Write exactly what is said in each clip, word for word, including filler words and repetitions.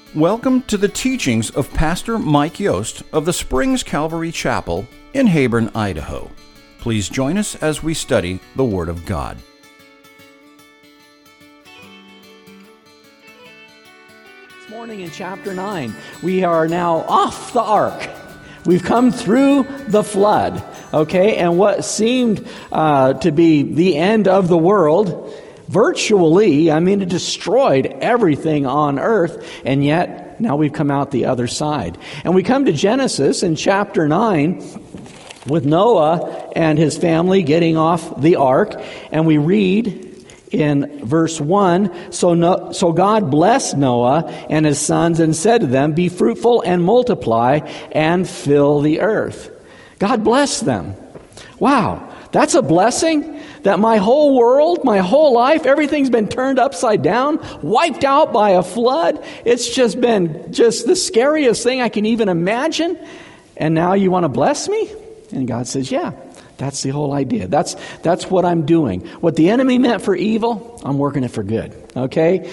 Welcome to the teachings of Pastor Mike Yost of the Springs Calvary Chapel in Heyburn, Idaho. Please join us as we study the Word of God. This morning in chapter nine, we are now off the ark. We've come through the flood, okay? And what seemed uh, to be the end of the world, virtually, I mean, it destroyed everything on earth, and yet now we've come out the other side. And we come to Genesis in chapter nine with Noah and his family getting off the ark, and we read in verse one, so, no, so God blessed Noah and his sons and said to them, be fruitful and multiply and fill the earth. God blessed them. Wow, that's a blessing. That my whole world, my whole life, everything's been turned upside down, wiped out by a flood. It's just been just the scariest thing I can even imagine. And now you want to bless me? And God says, yeah, that's the whole idea. That's that's what I'm doing. What the enemy meant for evil, I'm working it for good. Okay?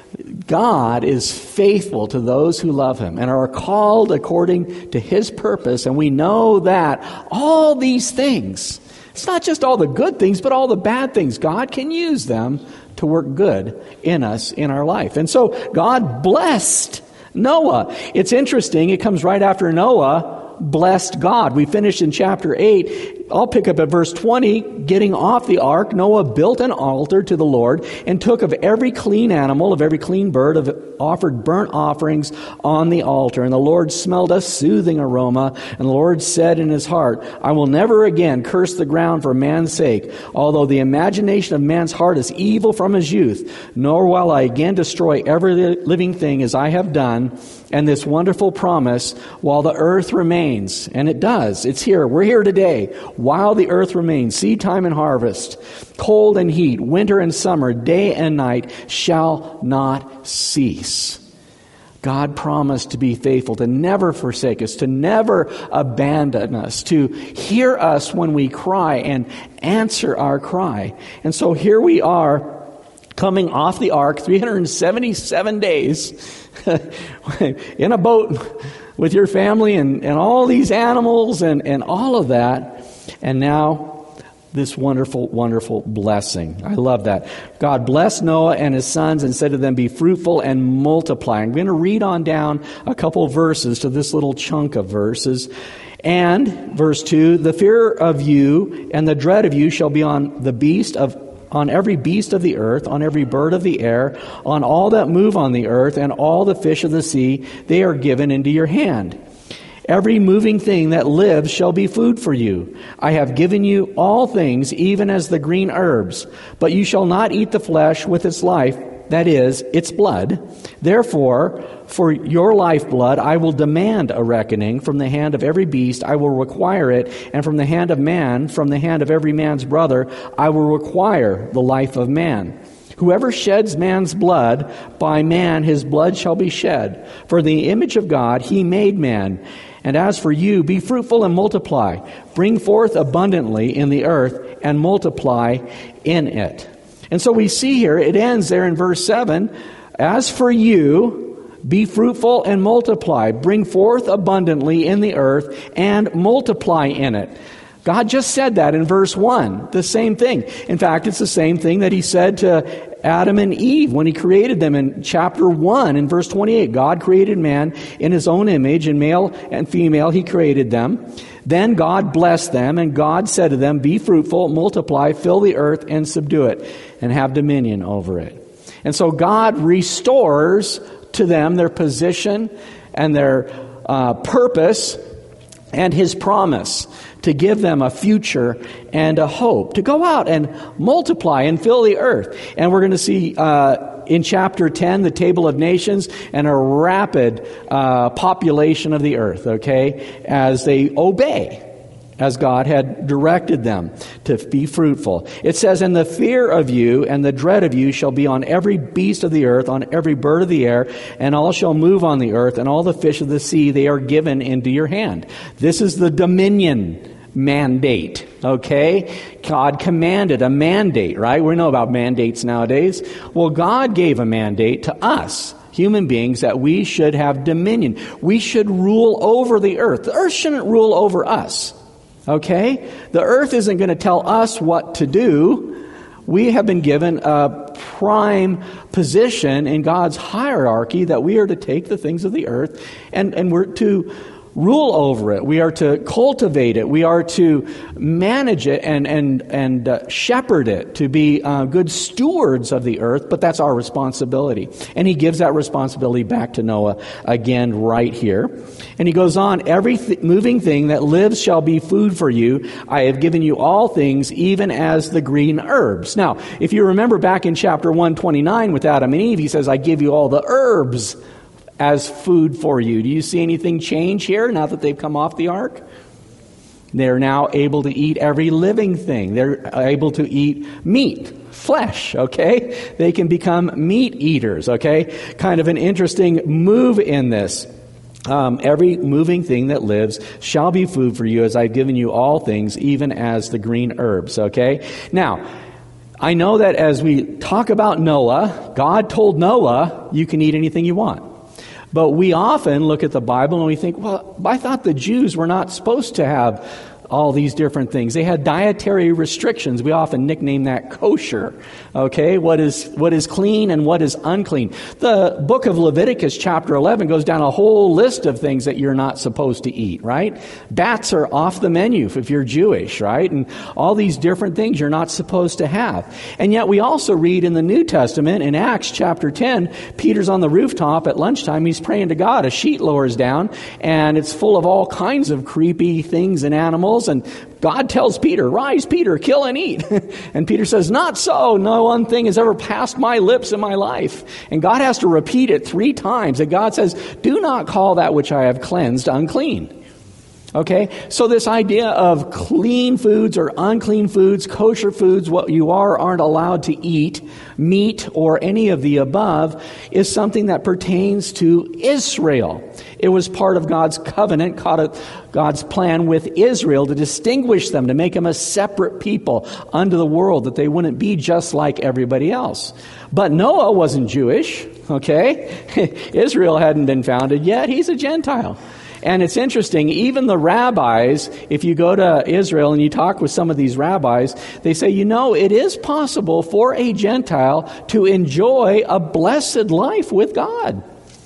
God is faithful to those who love Him and are called according to His purpose. And we know that all these things, it's not just all the good things, but all the bad things. God can use them to work good in us, in our life. And so God blessed Noah. It's interesting. It comes right after Noah blessed God. We finished in chapter eight. I'll pick up at verse twenty. Getting off the ark, Noah built an altar to the Lord and took of every clean animal, of every clean bird, of offered burnt offerings on the altar. And the Lord smelled a soothing aroma. And the Lord said in his heart, I will never again curse the ground for man's sake, although the imagination of man's heart is evil from his youth, nor will I again destroy every living thing as I have done. And this wonderful promise, while the earth remains, and it does, it's here, we're here today, while the earth remains, seed time and harvest, cold and heat, winter and summer, day and night, shall not cease. God promised to be faithful, to never forsake us, to never abandon us, to hear us when we cry and answer our cry. And so here we are, coming off the ark, three hundred seventy-seven days, in a boat with your family and, and all these animals and, and all of that. And now this wonderful, wonderful blessing. I love that. God blessed Noah and his sons and said to them, be fruitful and multiply. I'm going to read on down a couple verses to this little chunk of verses. And verse two, the fear of you and the dread of you shall be on the beast of on every beast of the earth, on every bird of the air, on all that move on the earth, and all the fish of the sea, they are given into your hand. Every moving thing that lives shall be food for you. I have given you all things, even as the green herbs, but you shall not eat the flesh with its life, that is, its blood. Therefore, for your lifeblood, I will demand a reckoning. From the hand of every beast, I will require it. And from the hand of man, from the hand of every man's brother, I will require the life of man. Whoever sheds man's blood, by man his blood shall be shed. For the image of God he made man. And as for you, be fruitful and multiply. Bring forth abundantly in the earth and multiply in it. And so we see here, it ends there in verse seven, as for you, be fruitful and multiply. Bring forth abundantly in the earth and multiply in it. God just said that in verse one, the same thing. In fact, it's the same thing that He said to Adam and Eve when He created them in chapter one, in verse twenty-eight. God created man in His own image, and male and female He created them. Then God blessed them, and God said to them, be fruitful, multiply, fill the earth, and subdue it, and have dominion over it. And so God restores to them their position and their uh, purpose and His promise to give them a future and a hope, to go out and multiply and fill the earth. And we're going to see uh, in chapter ten, the table of nations, and a rapid uh, population of the earth, okay, as they obey, as God had directed them to be fruitful. It says, and the fear of you and the dread of you shall be on every beast of the earth, on every bird of the air, and all shall move on the earth, and all the fish of the sea, they are given into your hand. This is the dominion mandate, okay? God commanded a mandate, right? We know about mandates nowadays. Well, God gave a mandate to us, human beings, that we should have dominion. We should rule over the earth. The earth shouldn't rule over us, okay? The earth isn't going to tell us what to do. We have been given a prime position in God's hierarchy that we are to take the things of the earth and, and we're to rule over it. We are to cultivate it. We are to manage it and and and uh, shepherd it, to be uh, good stewards of the earth, but that's our responsibility. And he gives that responsibility back to Noah again right here. And he goes on, every th- moving thing that lives shall be food for you. I have given you all things, even as the green herbs. Now, if you remember back in chapter one twenty-nine with Adam and Eve, he says, I give you all the herbs as food for you. Do you see anything change here now that they've come off the ark? They're now able to eat every living thing. They're able to eat meat, flesh, okay? They can become meat eaters, okay? Kind of an interesting move in this. Um, every moving thing that lives shall be food for you, as I've given you all things, even as the green herbs, okay? Now, I know that as we talk about Noah, God told Noah, you can eat anything you want. But we often look at the Bible and we think, well, I thought the Jews were not supposed to have all these different things. They had dietary restrictions. We often nickname that kosher. Okay, what is what is clean and what is unclean. The book of Leviticus chapter eleven goes down a whole list of things that you're not supposed to eat, right? Bats are off the menu if you're Jewish, right? And all these different things you're not supposed to have. And yet we also read in the New Testament, in Acts chapter ten, Peter's on the rooftop at lunchtime. He's praying to God. A sheet lowers down and it's full of all kinds of creepy things and animals. And God tells Peter, rise, Peter, kill and eat. And Peter says, not so. No one thing has ever passed my lips in my life. And God has to repeat it three times. And God says, do not call that which I have cleansed unclean. Okay, so this idea of clean foods or unclean foods, kosher foods, what you are or aren't allowed to eat, meat or any of the above, is something that pertains to Israel. It was part of God's covenant, God's plan with Israel to distinguish them, to make them a separate people unto the world, that they wouldn't be just like everybody else. But Noah wasn't Jewish, okay? Israel hadn't been founded yet. He's a Gentile. And it's interesting, even the rabbis, if you go to Israel and you talk with some of these rabbis, they say, you know, it is possible for a Gentile to enjoy a blessed life with God.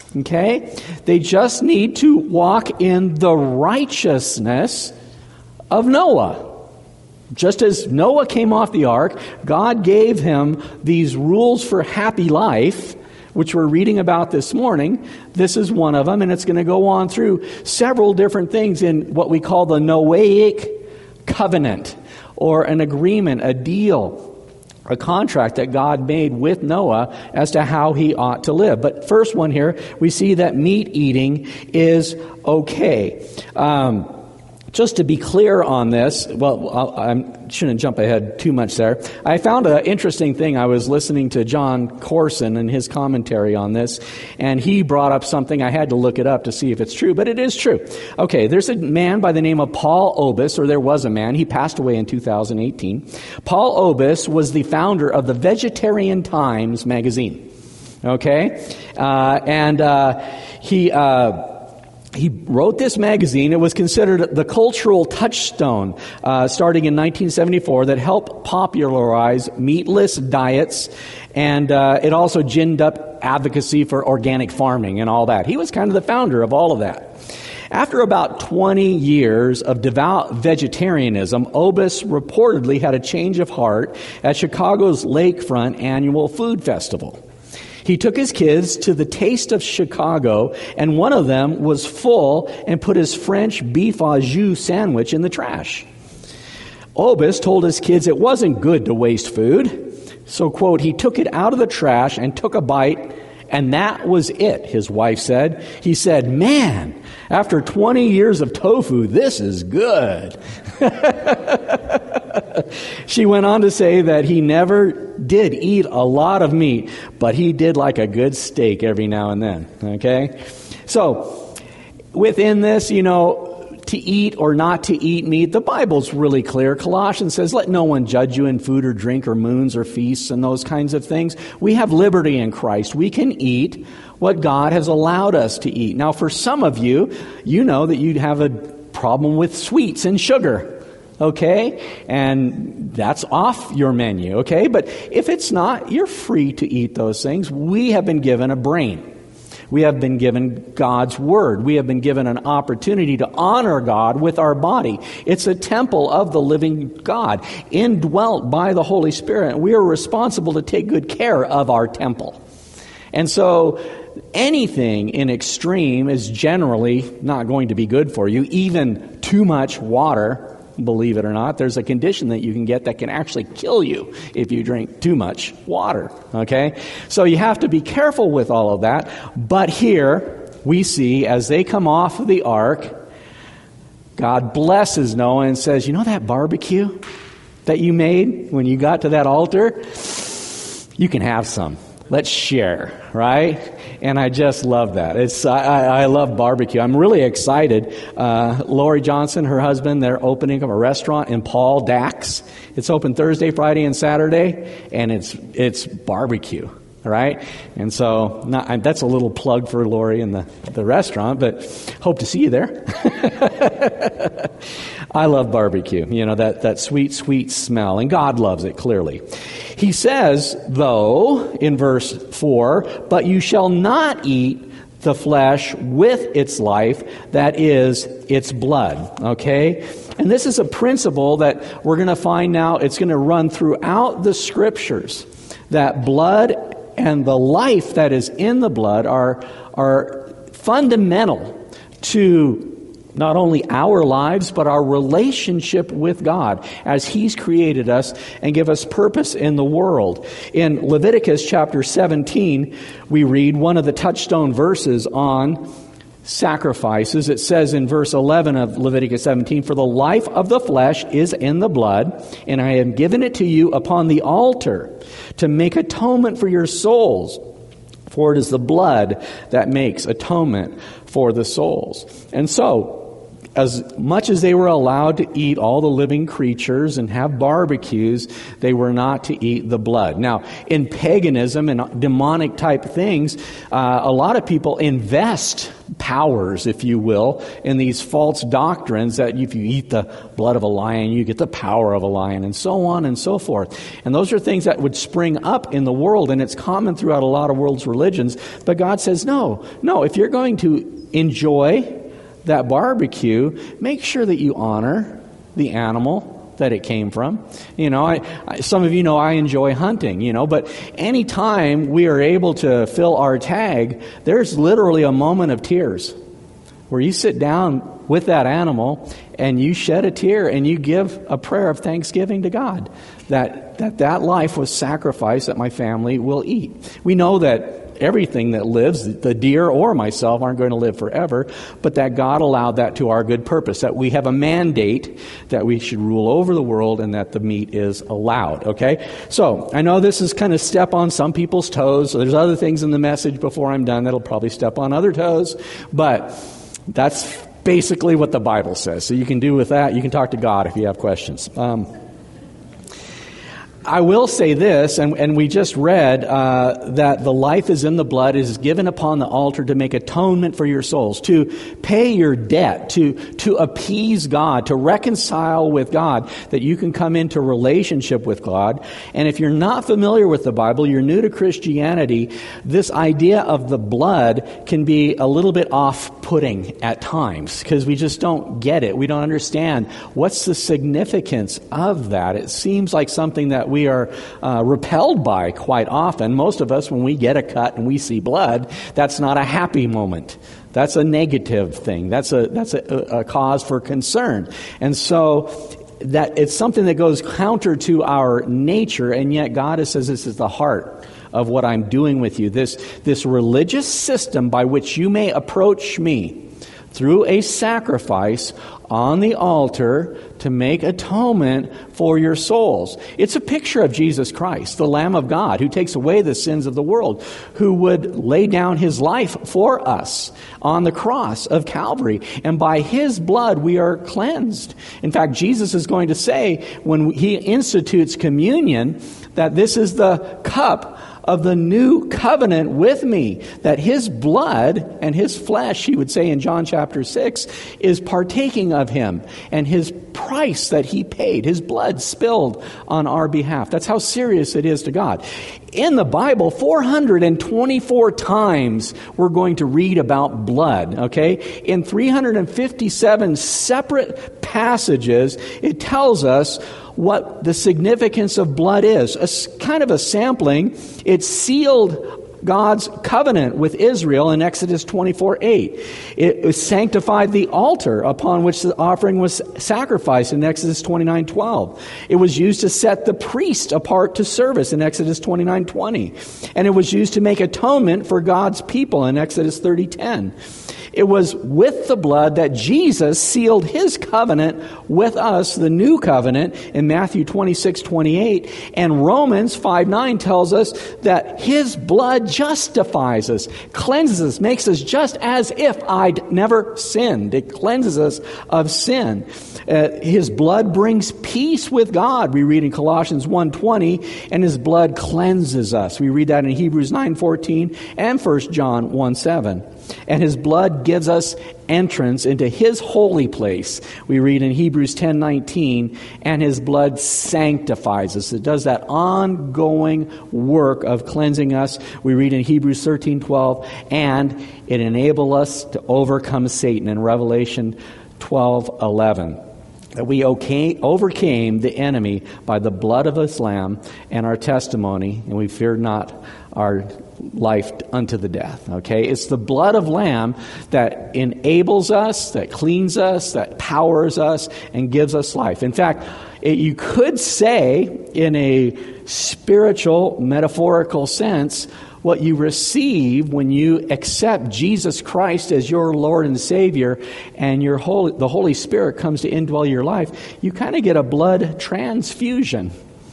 Okay? They just need to walk in the righteousness of Noah. Just as Noah came off the ark, God gave him these rules for happy life, which we're reading about this morning. This is one of them, and it's going to go on through several different things in what we call the Noahic covenant, or an agreement, a deal, a contract that God made with Noah as to how he ought to live. But first one here, we see that meat eating is okay. Um, Just to be clear on this, well, I shouldn't jump ahead too much there. I found an interesting thing. I was listening to John Corson and his commentary on this, and he brought up something. I had to look it up to see if it's true, but it is true. Okay, there's a man by the name of Paul Obis, or there was a man. He passed away in two thousand eighteen. Paul Obis was the founder of the Vegetarian Times magazine. Okay? Uh, and uh, he... Uh, He wrote this magazine. It was considered the cultural touchstone uh, starting in nineteen seventy-four that helped popularize meatless diets, and uh, it also ginned up advocacy for organic farming and all that. He was kind of the founder of all of that. After about twenty years of devout vegetarianism, Obis reportedly had a change of heart at Chicago's Lakefront Annual Food Festival. He took his kids to the Taste of Chicago, and one of them was full and put his French beef au jus sandwich in the trash. Obis told his kids it wasn't good to waste food. So, quote, he took it out of the trash and took a bite, and that was it, his wife said. He said, man, after twenty years of tofu, this is good. She went on to say that he never did eat a lot of meat, but he did like a good steak every now and then. Okay? So, within this, you know, to eat or not to eat meat, the Bible's really clear. Colossians says, let no one judge you in food or drink or moons or feasts and those kinds of things. We have liberty in Christ. We can eat what God has allowed us to eat. Now, for some of you, you know that you have a problem with sweets and sugar. Okay? And that's off your menu, okay? But if it's not, you're free to eat those things. We have been given a brain. We have been given God's Word. We have been given an opportunity to honor God with our body. It's a temple of the living God, indwelt by the Holy Spirit. We are responsible to take good care of our temple. And so anything in extreme is generally not going to be good for you. Even too much water, believe it or not, there's a condition that you can get that can actually kill you if you drink too much water, okay? So you have to be careful with all of that. But here we see as they come off of the ark, God blesses Noah and says, you know that barbecue that you made when you got to that altar? You can have some. Let's share, right? And I just love that. It's I, I love barbecue. I'm really excited. Uh, Lori Johnson, her husband, they're opening up a restaurant in Paul, Dax. It's open Thursday, Friday, and Saturday, and it's it's barbecue, all right? And so not, that's a little plug for Lori and the, the restaurant, but hope to see you there. I love barbecue, you know, that, that sweet, sweet smell, and God loves it, clearly. He says, though, in verse four, but you shall not eat the flesh with its life, that is, its blood, okay? And this is a principle that we're going to find now, it's going to run throughout the Scriptures, that blood and the life that is in the blood are, are fundamental to not only our lives, but our relationship with God as He's created us and give us purpose in the world. In Leviticus chapter seventeen, we read one of the touchstone verses on sacrifices. It says in verse eleven of Leviticus seventeen, for the life of the flesh is in the blood, and I have given it to you upon the altar to make atonement for your souls. For it is the blood that makes atonement for the souls. And so, as much as they were allowed to eat all the living creatures and have barbecues, they were not to eat the blood. Now, in paganism and demonic type things, uh, a lot of people invest powers, if you will, in these false doctrines that if you eat the blood of a lion, you get the power of a lion, and so on and so forth. And those are things that would spring up in the world, and it's common throughout a lot of world's religions. But God says, no, no, if you're going to enjoy that barbecue, make sure that you honor the animal that it came from. You know, I, I, some of you know I enjoy hunting, you know, but anytime we are able to fill our tag, there's literally a moment of tears where you sit down with that animal and you shed a tear and you give a prayer of thanksgiving to God that that, that life was sacrificed that my family will eat. We know that everything that lives, the deer or myself, aren't going to live forever, but that God allowed that to our good purpose, that we have a mandate that we should rule over the world and that the meat is allowed, okay? So, I know this is kind of step on some people's toes, so there's other things in the message before I'm done that'll probably step on other toes, but that's basically what the Bible says. So you can do with that, you can talk to God if you have questions. Um, I will say this, and, and we just read uh, that the life is in the blood, is given upon the altar to make atonement for your souls, to pay your debt, to, to appease God, to reconcile with God, that you can come into relationship with God. And if you're not familiar with the Bible, you're new to Christianity, this idea of the blood can be a little bit off-putting at times, because we just don't get it. We don't understand what's the significance of that. It seems like something that we are uh, repelled by quite often. Most of us, when we get a cut and we see blood, that's not a happy moment. That's a negative thing. That's a that's a, a cause for concern. And so that it's something that goes counter to our nature, and yet God says this is the heart of what I'm doing with you. This this religious system by which you may approach me through a sacrifice on the altar to make atonement for your souls. It's a picture of Jesus Christ, the Lamb of God, who takes away the sins of the world, who would lay down his life for us on the cross of Calvary. And by his blood we are cleansed. In fact, Jesus is going to say when he institutes communion that this is the cup of the new covenant with me, that his blood and his flesh, he would say in John chapter six, is partaking of him, and his price that he paid, his blood spilled on our behalf. That's how serious it is to God. In the Bible, four hundred twenty-four times we're going to read about blood, okay? In three hundred fifty-seven separate passages, it tells us what the significance of blood is. A kind of a sampling. It sealed God's covenant with Israel in Exodus twenty-four eight. It sanctified the altar upon which the offering was sacrificed in Exodus twenty-nine twelve. It was used to set the priest apart to service in Exodus twenty-nine twenty. And it was used to make atonement for God's people in Exodus thirty ten. It was with the blood that Jesus sealed his covenant with us, the new covenant, in Matthew twenty-six twenty-eight. And Romans five nine tells us that his blood justifies us, cleanses us, makes us just as if I'd never sinned. It cleanses us of sin. Uh, his blood brings peace with God, we read in Colossians one twenty, and his blood cleanses us. We read that in Hebrews nine fourteen and First John one seven. And his blood gives us entrance into his holy place. We read in Hebrews ten nineteen, and his blood sanctifies us. It does that ongoing work of cleansing us. We read in Hebrews thirteen twelve, and it enables us to overcome Satan in Revelation twelve eleven. That we overcame the enemy by the blood of his Lamb and our testimony, and we feared not our life unto the death. Okay? It's the blood of Lamb that enables us, that cleans us, that powers us, and gives us life. In fact, it, you could say, in a spiritual, metaphorical sense, what you receive when you accept Jesus Christ as your Lord and Savior, and your Holy, the Holy Spirit comes to indwell your life, you kind of get a blood transfusion.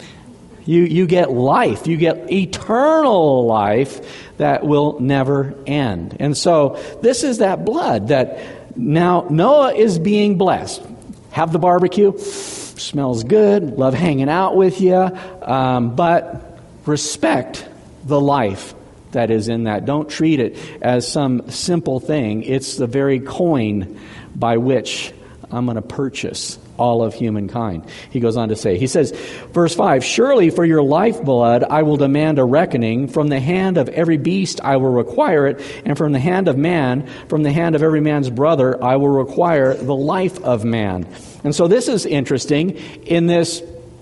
You you get life. You get eternal life that will never end. And so this is that blood that now Noah is being blessed. Have the barbecue. Smells good. Love hanging out with you. Um, but respect the life that is in that. Don't treat it as some simple thing. It's the very coin by which I'm going to purchase all of humankind. He goes on to say, he says, verse five, surely for your lifeblood I will demand a reckoning. From the hand of every beast I will require it, and from the hand of man, from the hand of every man's brother, I will require the life of man. And so this is interesting in this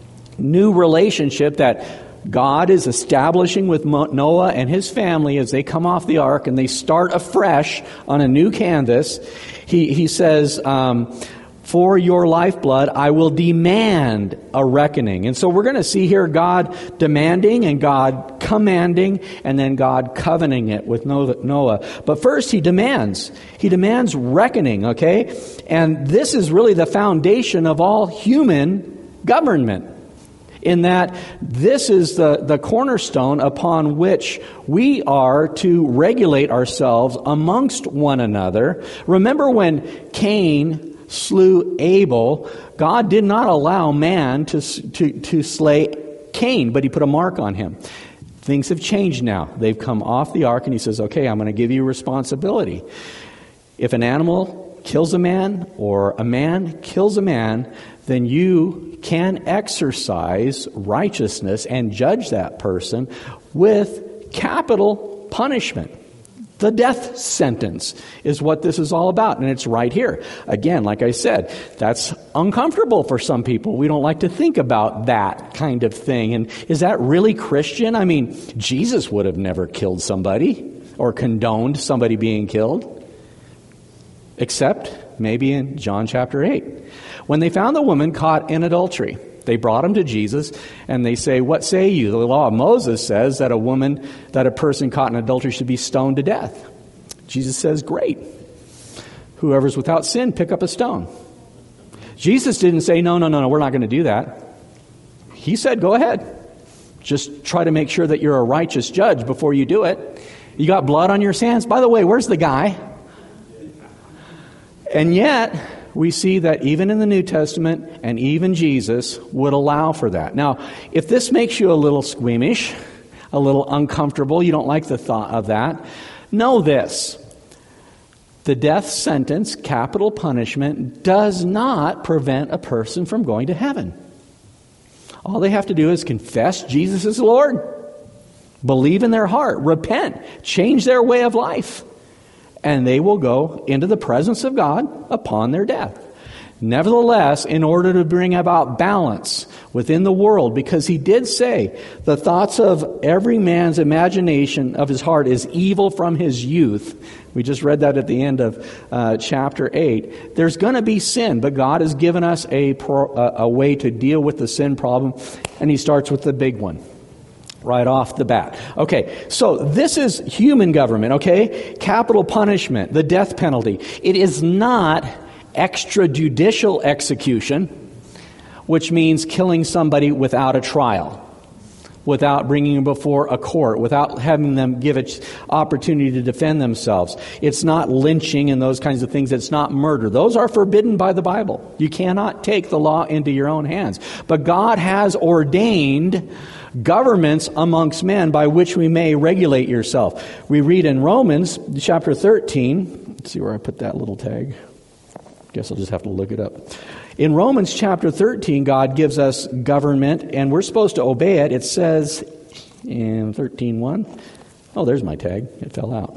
new relationship that God is establishing with Noah and his family as they come off the ark and they start afresh on a new canvas. He, he says, um, for your lifeblood, I will demand a reckoning. And so we're going to see here God demanding and God commanding and then God covenanting it with Noah. But first he demands. He demands reckoning, okay? And this is really the foundation of all human government, in that this is the, the cornerstone upon which we are to regulate ourselves amongst one another. Remember when Cain slew Abel, God did not allow man to, to, to slay Cain, but he put a mark on him. Things have changed now. They've come off the ark, and he says, okay, I'm going to give you responsibility. If an animal kills a man or a man kills a man, then you can exercise righteousness and judge that person with capital punishment. The death sentence is what this is all about, and it's right here. Again, like I said, that's uncomfortable for some people. We don't like to think about that kind of thing. And is that really Christian? I mean, Jesus would have never killed somebody or condoned somebody being killed, except maybe in John chapter eight. When they found the woman caught in adultery, they brought him to Jesus, and they say, what say you? The law of Moses says that a woman, that a person caught in adultery should be stoned to death. Jesus says, great. whoever's without sin, pick up a stone. Jesus didn't say, no, no, no, no, we're not going to do that. He said, go ahead. Just try to make sure that you're a righteous judge before you do it. You got blood on your hands. By the way, where's the guy? And yet, we see that even in the New Testament and even Jesus would allow for that. Now, if this makes you a little squeamish, a little uncomfortable, you don't like the thought of that, know this. The death sentence, capital punishment, does not prevent a person from going to heaven. All they have to do is confess Jesus is Lord, believe in their heart, repent, change their way of life, and they will go into the presence of God upon their death. Nevertheless, in order to bring about balance within the world, because he did say, the thoughts of every man's imagination of his heart is evil from his youth. We just read that at the end of uh, chapter eight. There's going to be sin, but God has given us a, pro, a, a way to deal with the sin problem, and he starts with the big one. Right off the bat. Okay, so this is human government, okay? Capital punishment, the death penalty. It is not extrajudicial execution, which means killing somebody without a trial, without bringing them before a court, without having them give an opportunity to defend themselves. It's not lynching and those kinds of things. It's not murder. Those are forbidden by the Bible. You cannot take the law into your own hands. But God has ordained governments amongst men by which we may regulate yourself. We read in Romans chapter thirteen. Let's see where I put that little tag. Guess I'll just have to look it up. In Romans chapter thirteen, God gives us government, and we're supposed to obey it. It says in thirteen one. Oh, there's my tag. It fell out.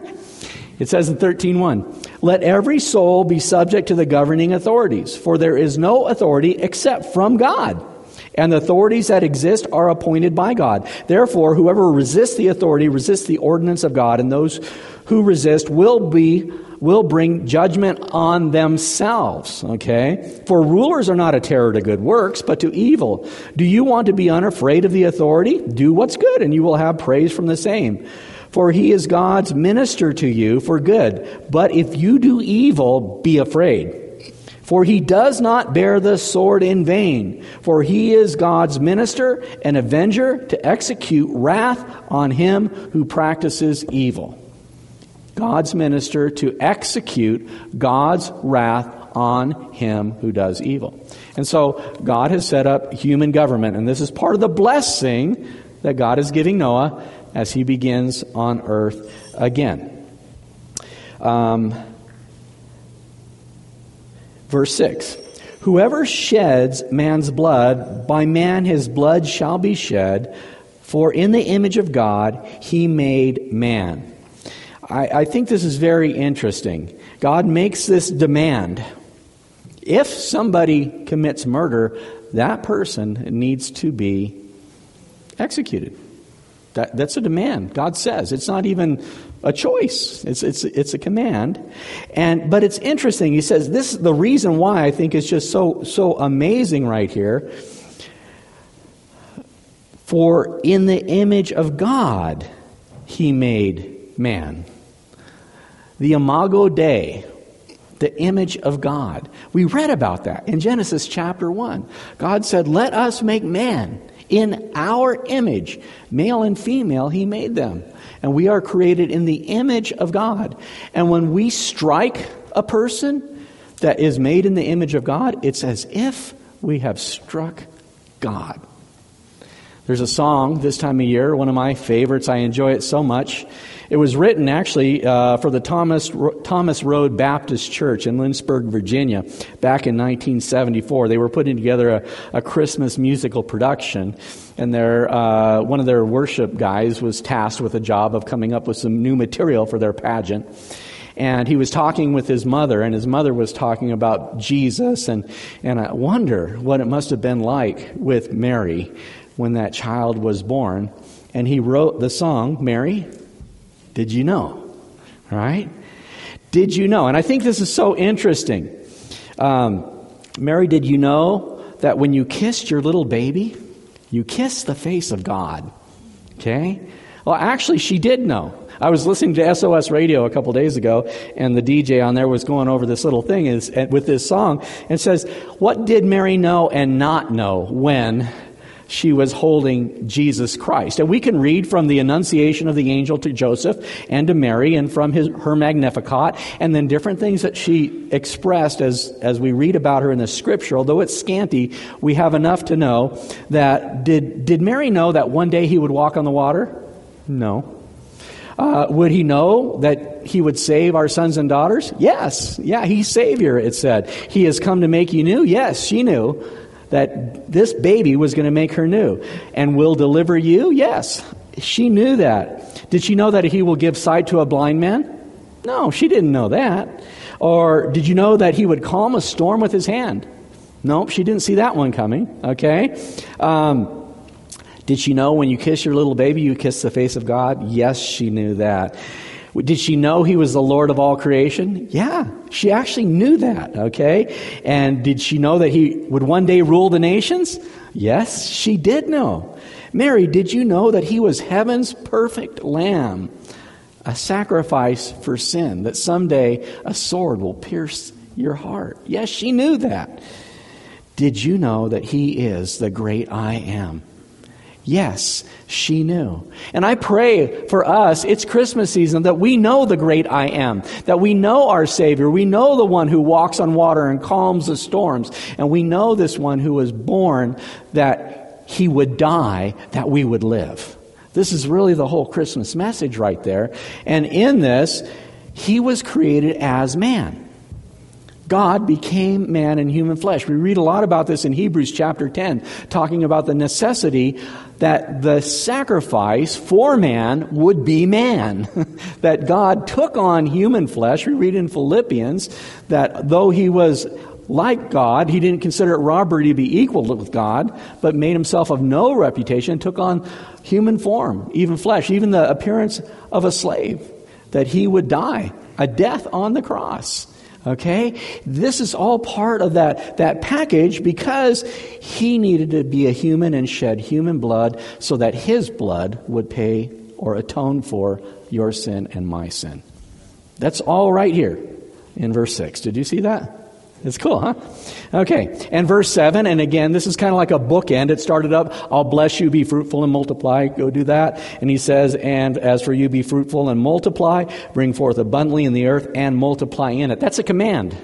It says in thirteen one, let every soul be subject to the governing authorities, for there is no authority except from God. And the authorities that exist are appointed by God. Therefore, whoever resists the authority resists the ordinance of God, and those who resist will be will bring judgment on themselves. Okay? For rulers are not a terror to good works, but to evil. Do you want to be unafraid of the authority? Do what's good, and you will have praise from the same. For he is God's minister to you for good. But if you do evil, be afraid. For he does not bear the sword in vain, for he is God's minister and avenger to execute wrath on him who practices evil. God's minister to execute God's wrath on him who does evil. And so God has set up human government, and this is part of the blessing that God is giving Noah as he begins on earth again. Um... Verse six, whoever sheds man's blood, by man his blood shall be shed, for in the image of God he made man. I, I think this is very interesting. God makes this demand. If somebody commits murder, that person needs to be executed. That, that's a demand. God says. It's not even a choice. It's it's it's a command. And but it's interesting. He says this is the reason why I think it's just so so amazing right here. For in the image of God he made man. The imago Dei, the image of God. We read about that in Genesis chapter one. God said, "Let us make man in our image, male and female, he made them." And we are created in the image of God. And when we strike a person that is made in the image of God, it's as if we have struck God. There's a song this time of year, one of my favorites. I enjoy it so much. It was written actually uh, for the Thomas Thomas Road Baptist Church in Lynchburg, Virginia, back in nineteen seventy-four. They were putting together a, a Christmas musical production, and their uh, one of their worship guys was tasked with a job of coming up with some new material for their pageant. And he was talking with his mother, and his mother was talking about Jesus, and, and I wonder what it must have been like with Mary when that child was born. And he wrote the song, Mary, Did You Know? Right? Did you know? And I think this is so interesting. Um, Mary, did you know that when you kissed your little baby, you kissed the face of God? Okay? Well, actually, she did know. I was listening to S O S Radio a couple days ago, and the D J on there was going over this little thing is, with this song, and says, what did Mary know and not know when she was holding Jesus Christ? And we can read from the Annunciation of the angel to Joseph and to Mary, and from his, her Magnificat, and then different things that she expressed as, as we read about her in the Scripture. Although it's scanty, we have enough to know that, did, did Mary know that one day he would walk on the water? No. Uh, would he know that he would save our sons and daughters? Yes. Yeah, he's Savior, it said. He has come to make you new? Yes, she knew that this baby was going to make her new. And will deliver you? Yes, she knew that. Did she know that he will give sight to a blind man? No, she didn't know that. Or did you know that he would calm a storm with his hand? Nope, she didn't see that one coming. Okay. Um, did she know when you kiss your little baby, you kiss the face of God? Yes, she knew that. Did she know he was the Lord of all creation? Yeah, she actually knew that, okay? And did she know that he would one day rule the nations? Yes, she did know. Mary, did you know that he was heaven's perfect lamb, a sacrifice for sin, that someday a sword will pierce your heart? Yes, she knew that. Did you know that he is the great I am? Yes, she knew. And I pray for us, it's Christmas season, that we know the great I am, that we know our Savior, we know the one who walks on water and calms the storms, and we know this one who was born that he would die, that we would live. This is really the whole Christmas message right there. And in this, he was created as man. God became man in human flesh. We read a lot about this in Hebrews chapter ten, talking about the necessity that the sacrifice for man would be man. That God took on human flesh. We read in Philippians that though he was like God, he didn't consider it robbery to be equal with God, but made himself of no reputation, took on human form, even flesh, even the appearance of a slave, that he would die a death on the cross. Okay? This is all part of that, that package, because he needed to be a human and shed human blood so that his blood would pay or atone for your sin and my sin. That's all right here in verse six. Did you see that? It's cool, huh? Okay. And verse seven, and again, this is kind of like a bookend. It started up, I'll bless you, be fruitful and multiply. Go do that. And he says, and as for you, be fruitful and multiply, bring forth abundantly in the earth and multiply in it. That's a command.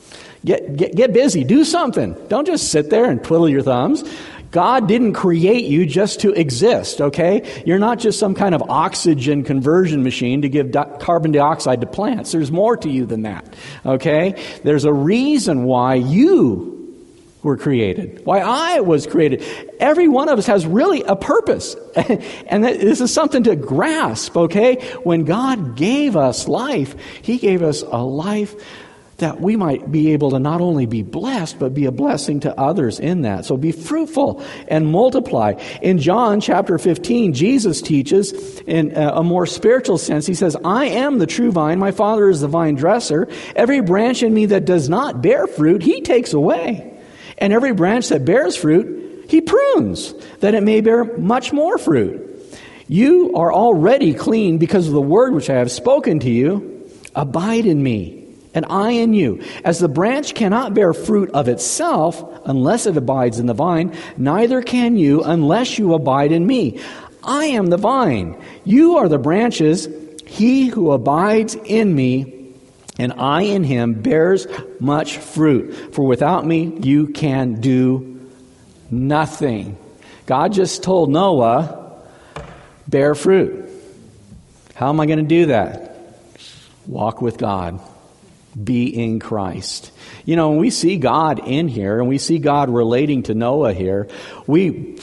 Get, get, get busy. Do something. Don't just sit there and twiddle your thumbs. God didn't create you just to exist, okay? You're not just some kind of oxygen conversion machine to give di- carbon dioxide to plants. There's more to you than that, okay? There's a reason why you were created, why I was created. Every one of us has really a purpose. And this is something to grasp, okay? When God gave us life, He gave us a life that we might be able to not only be blessed, but be a blessing to others in that. So be fruitful and multiply. In John chapter fifteen, Jesus teaches in a more spiritual sense. He says, I am the true vine. My Father is the vine dresser. Every branch in me that does not bear fruit, He takes away. And every branch that bears fruit, He prunes, that it may bear much more fruit. You are already clean because of the word which I have spoken to you. Abide in me, and I in you. As the branch cannot bear fruit of itself unless it abides in the vine, neither can you unless you abide in me. I am the vine. You are the branches. He who abides in me and I in him bears much fruit. For without me you can do nothing. God just told Noah, bear fruit. How am I going to do that? Walk with God. Be in Christ. You know, when we see God in here and we see God relating to Noah here, we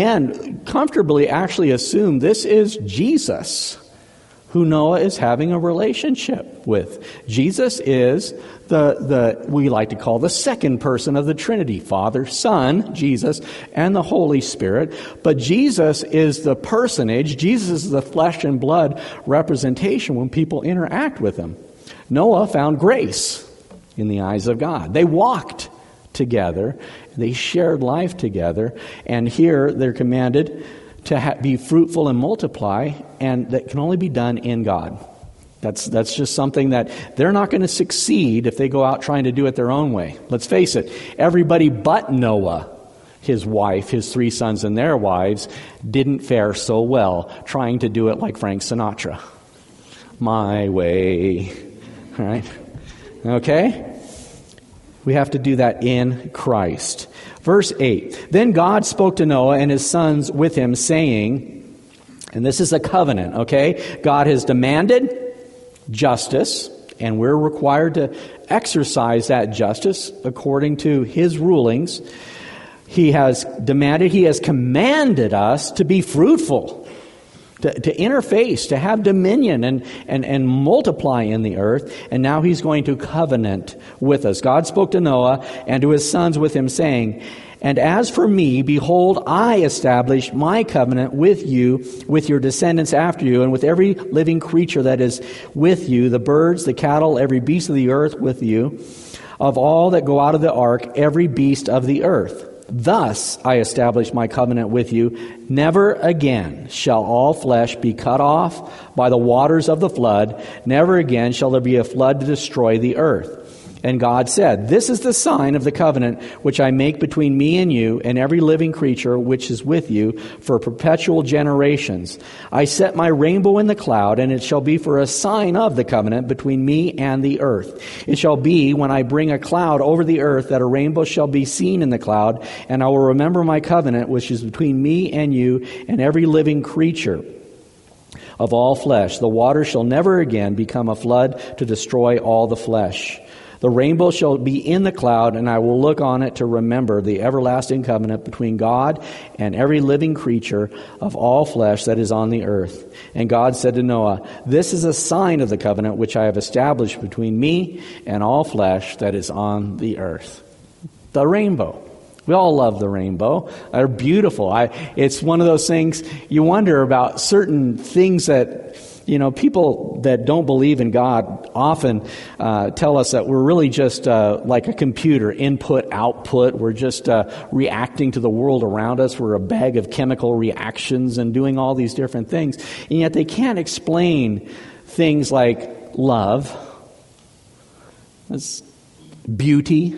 can comfortably actually assume this is Jesus who Noah is having a relationship with. Jesus is the, the we like to call the second person of the Trinity, Father, Son, Jesus, and the Holy Spirit. But Jesus is the personage. Jesus is the flesh and blood representation when people interact with him. Noah found grace in the eyes of God. They walked together. They shared life together. And here they're commanded to ha- be fruitful and multiply, and that can only be done in God. That's that's just something that they're not going to succeed if they go out trying to do it their own way. Let's face it, everybody but Noah, his wife, his three sons and their wives, didn't fare so well trying to do it like Frank Sinatra. My way. All right? Okay? We have to do that in Christ. Verse eight. Then God spoke to Noah and his sons with him, saying, and this is a covenant, okay? God has demanded justice, and we're required to exercise that justice according to his rulings. He has demanded, he has commanded us to be fruitful, to, to interface, to have dominion and, and, and multiply in the earth. And now he's going to covenant with us. God spoke to Noah and to his sons with him, saying, and as for me, behold, I establish my covenant with you, with your descendants after you, and with every living creature that is with you, the birds, the cattle, every beast of the earth with you, of all that go out of the ark, every beast of the earth. Thus I establish my covenant with you. Never again shall all flesh be cut off by the waters of the flood. Never again shall there be a flood to destroy the earth. And God said, this is the sign of the covenant which I make between me and you and every living creature which is with you for perpetual generations. I set my rainbow in the cloud, and it shall be for a sign of the covenant between me and the earth. It shall be when I bring a cloud over the earth that a rainbow shall be seen in the cloud, and I will remember my covenant which is between me and you and every living creature of all flesh. The water shall never again become a flood to destroy all the flesh. The rainbow shall be in the cloud, and I will look on it to remember the everlasting covenant between God and every living creature of all flesh that is on the earth. And God said to Noah, this is a sign of the covenant which I have established between me and all flesh that is on the earth. The rainbow. We all love the rainbow. They're beautiful. I, it's one of those things you wonder about, certain things that, you know, people that don't believe in God often uh, tell us that we're really just uh, like a computer, input, output. We're just uh, reacting to the world around us. We're a bag of chemical reactions and doing all these different things. And yet they can't explain things like love, it's beauty.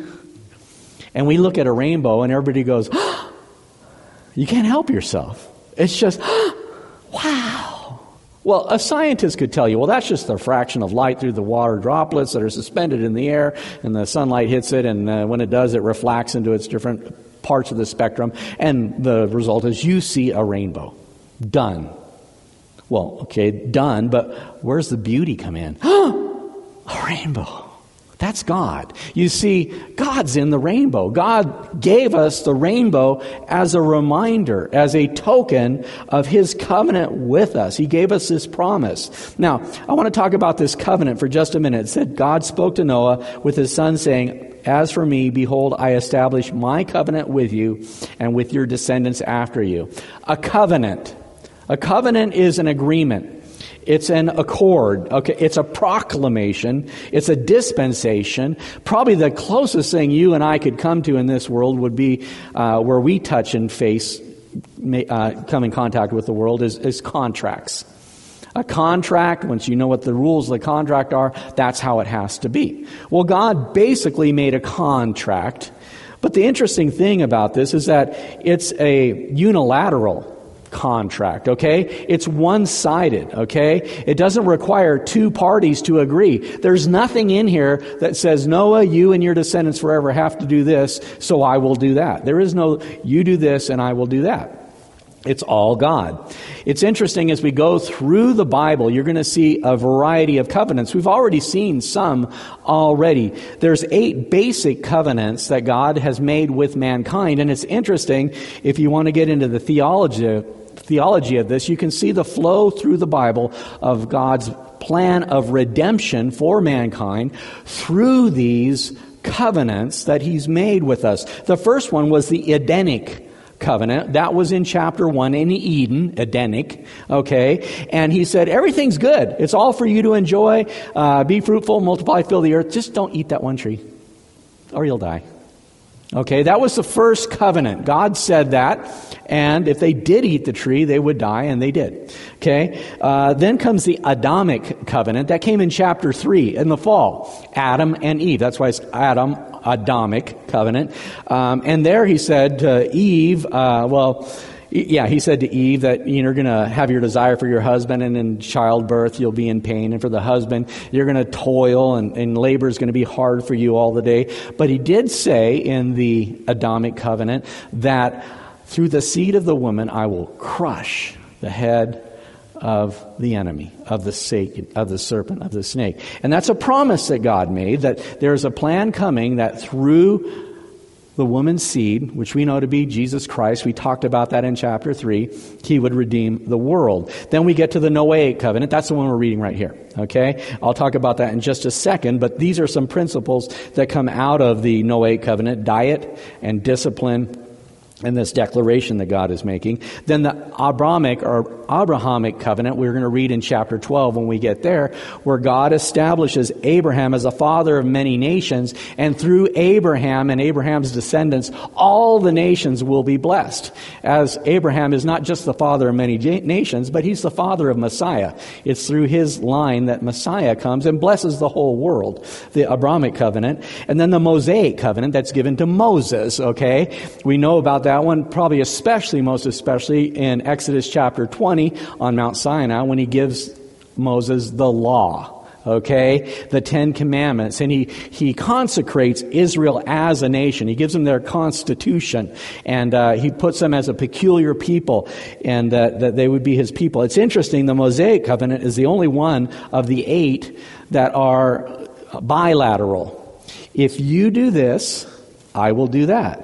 And we look at a rainbow and everybody goes, oh, you can't help yourself. It's just, oh, wow. Well, a scientist could tell you, well, that's just the fraction of light through the water droplets that are suspended in the air, and the sunlight hits it, and uh, when it does, it reflects into its different parts of the spectrum, and the result is you see a rainbow. Done. Well, okay, done, but where's the beauty come in? A rainbow. That's God. You see, God's in the rainbow. God gave us the rainbow as a reminder, as a token of His covenant with us. He gave us this promise. Now, I want to talk about this covenant for just a minute. It said, God spoke to Noah with his son, saying, as for me, behold, I establish my covenant with you and with your descendants after you. A covenant. A covenant is an agreement. It's an accord. Okay, it's a proclamation. It's a dispensation. Probably the closest thing you and I could come to in this world would be uh, where we touch and face, uh, come in contact with the world is, is contracts. A contract, once you know what the rules of the contract are, that's how it has to be. Well, God basically made a contract. But the interesting thing about this is that it's a unilateral contract, okay? It's one-sided, okay? It doesn't require two parties to agree. There's nothing in here that says, Noah, you and your descendants forever have to do this, so I will do that. There is no, you do this and I will do that. It's all God. It's interesting, as we go through the Bible, you're going to see a variety of covenants. We've already seen some already. There's eight basic covenants that God has made with mankind. And it's interesting, if you want to get into the theology, theology of this, you can see the flow through the Bible of God's plan of redemption for mankind through these covenants that He's made with us. The first one was the Edenic covenant. That was in chapter one in Eden, Edenic, okay? And He said, everything's good. It's all for you to enjoy. Uh, be fruitful, multiply, fill the earth. Just don't eat that one tree, or you'll die. Okay, that was the first covenant. God said that, and if they did eat the tree, they would die, and they did. Okay, uh, then comes the Adamic covenant. That came in chapter three in the fall. Adam and Eve. That's why it's Adam, Adamic covenant. Um, and there he said to Eve, uh, well, yeah, he said to Eve that you're going to have your desire for your husband, and in childbirth you'll be in pain. And for the husband, you're going to toil, and, and labor is going to be hard for you all the day. But he did say in the Adamic covenant that through the seed of the woman I will crush the head of the enemy, of the snake, of the serpent, of the snake. And that's a promise that God made, that there's a plan coming that through the woman's seed, which we know to be Jesus Christ, we talked about that in chapter three, he would redeem the world. Then we get to the Noahic covenant. That's the one we're reading right here. Okay? I'll talk about that in just a second, but these are some principles that come out of the Noahic covenant: diet and discipline, and this declaration that God is making. Then the Abrahamic or Abrahamic covenant, we're going to read in chapter twelve when we get there, where God establishes Abraham as a father of many nations, and through Abraham and Abraham's descendants, all the nations will be blessed. As Abraham is not just the father of many nations, but he's the father of Messiah. It's through his line that Messiah comes and blesses the whole world. The Abrahamic covenant. And then the Mosaic covenant that's given to Moses, okay? We know about that. That one, probably especially, most especially in Exodus chapter twenty on Mount Sinai, when he gives Moses the law, okay, the Ten Commandments, and he, he consecrates Israel as a nation. He gives them their constitution, and uh, he puts them as a peculiar people, and uh, that they would be his people. It's interesting, the Mosaic covenant is the only one of the eight that are bilateral. If you do this, I will do that.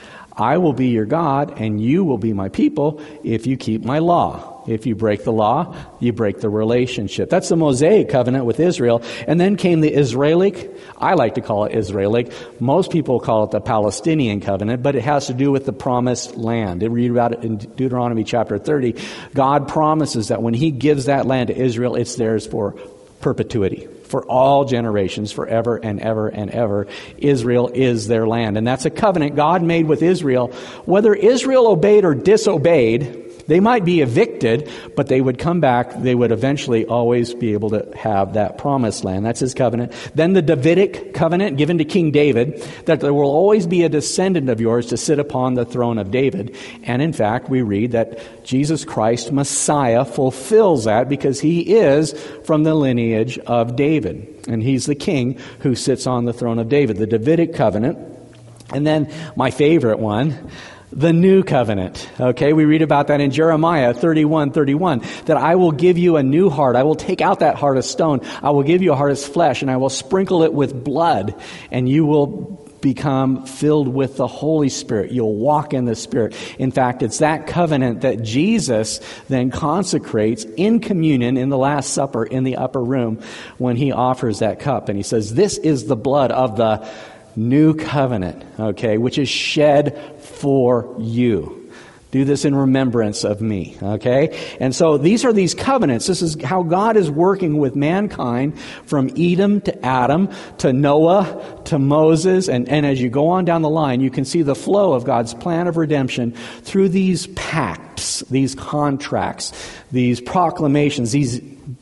I will be your God, and you will be my people if you keep my law. If you break the law, you break the relationship. That's the Mosaic covenant with Israel. And then came the Israelic, I like to call it Israelic. Most people call it the Palestinian covenant, but it has to do with the promised land. You read about it in Deuteronomy chapter thirty. God promises that when he gives that land to Israel, it's theirs for perpetuity, for all generations, forever and ever and ever. Israel is their land. And that's a covenant God made with Israel. Whether Israel obeyed or disobeyed, they might be evicted, but they would come back. They would eventually always be able to have that promised land. That's his covenant. Then the Davidic covenant given to King David, that there will always be a descendant of yours to sit upon the throne of David. And in fact, we read that Jesus Christ, Messiah, fulfills that because he is from the lineage of David. And he's the king who sits on the throne of David. The Davidic covenant. And then my favorite one, the new covenant. Okay, we read about that in Jeremiah thirty-one thirty-one, that I will give you a new heart. I will take out that heart of stone. I will give you a heart of flesh, and I will sprinkle it with blood, and you will become filled with the Holy Spirit. You'll walk in the Spirit. In fact, it's that covenant that Jesus then consecrates in communion in the Last Supper in the upper room when he offers that cup. And he says, this is the blood of the new covenant, okay, which is shed for you. Do this in remembrance of me, okay? And so these are these covenants. This is how God is working with mankind from Edom to Adam to Noah to Moses. And, and as you go on down the line, you can see the flow of God's plan of redemption through these pacts, these contracts, these proclamations, these